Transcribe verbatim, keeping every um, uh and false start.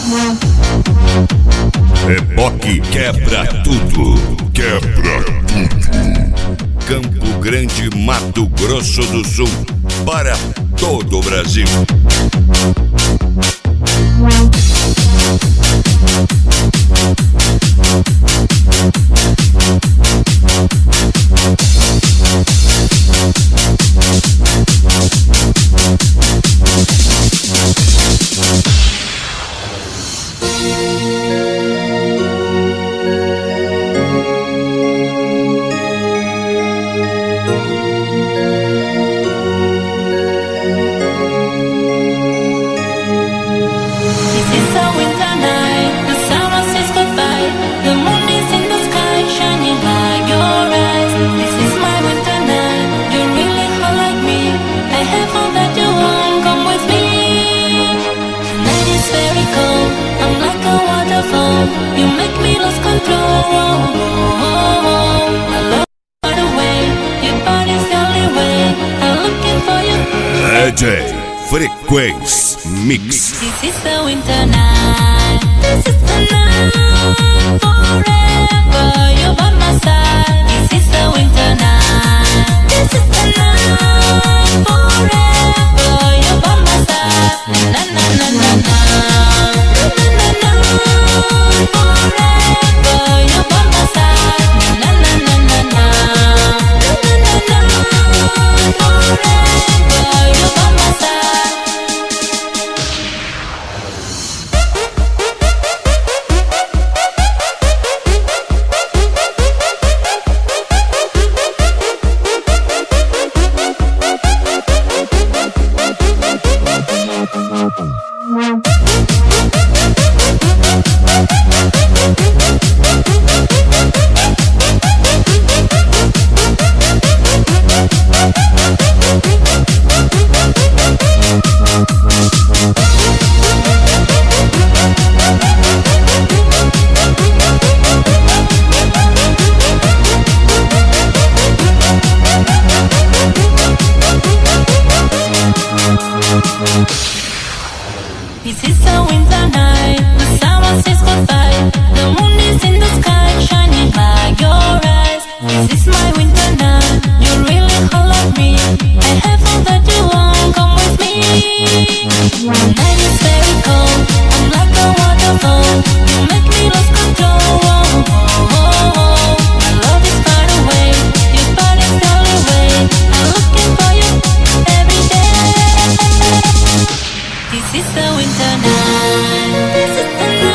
Reboque quebra tudo, quebra tudo. Campo Grande, Mato Grosso do Sul, para todo o Brasil. You make me lose control. I love right away. Your body's the only way. I'm looking for you. D J Frequência Mix. This is the winter night. This is the night forever. You're by my side. This is the winter night. This is the night forever. You're by my side. Na na na na na. Na na na na. Forever, you're by my side. Na na na na na. Na na na na. Forever, you're by my side. This is a winter night, the summer says goodbye. The moon is in the sky, shining like your eyes. This is my winter night, you really hold like me. I have all that you want, come with me. The night is very cold, I'm like a waterfall. You make me lose control. Oh, oh, oh, oh. My love is far away, your body's the only way. I'm looking for you every day. This is the winter night. This is the night.